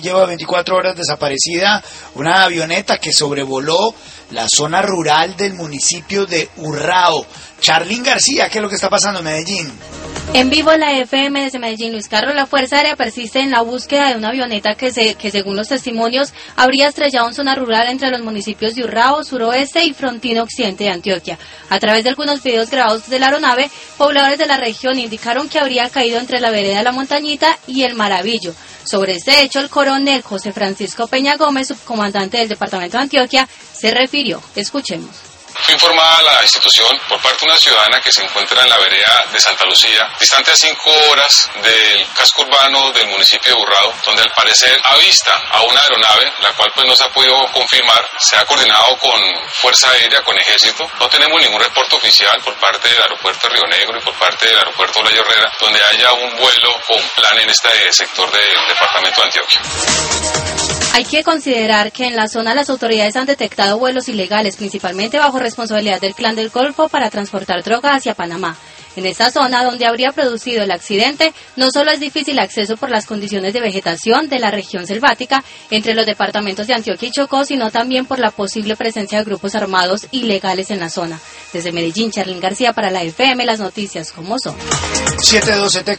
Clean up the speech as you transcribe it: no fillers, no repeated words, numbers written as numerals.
lleva 24 horas desaparecida una avioneta que sobrevoló la zona rural del municipio de Urrao. Charlín García, ¿qué es lo que está pasando en Medellín? En vivo la FM desde Medellín, Luis Carlos. La Fuerza Aérea persiste en la búsqueda de una avioneta que según los testimonios habría estrellado en zona rural entre los municipios de Urrao, suroeste y Frontino occidente de Antioquia. A través de algunos videos grabados desde la aeronave, pobladores de la región indicaron que habría caído entre la vereda La Montañita y El Maravillo. Sobre este hecho, el coronel José Francisco Peña Gómez, subcomandante del departamento de Antioquia, se refirió. Escuchemos. Fue informada a la institución por parte de una ciudadana que se encuentra en la vereda de Santa Lucía, distante a 5 horas del casco urbano del municipio de Urrao, donde al parecer avista a una aeronave, la cual pues no se ha podido confirmar. Se ha coordinado con Fuerza Aérea, con Ejército. No tenemos ningún reporte oficial por parte del aeropuerto de Río Negro y por parte del aeropuerto Olayo Herrera, donde haya un vuelo con plan en este sector del departamento de Antioquia. Hay que considerar que en la zona las autoridades han detectado vuelos ilegales, principalmente bajo responsabilidad del Clan del Golfo para transportar droga hacia Panamá. En esta zona donde habría producido el accidente, no solo es difícil acceso por las condiciones de vegetación de la región selvática entre los departamentos de Antioquia y Chocó, sino también por la posible presencia de grupos armados ilegales en la zona. Desde Medellín, Charlín García para la FM, las noticias como son. 712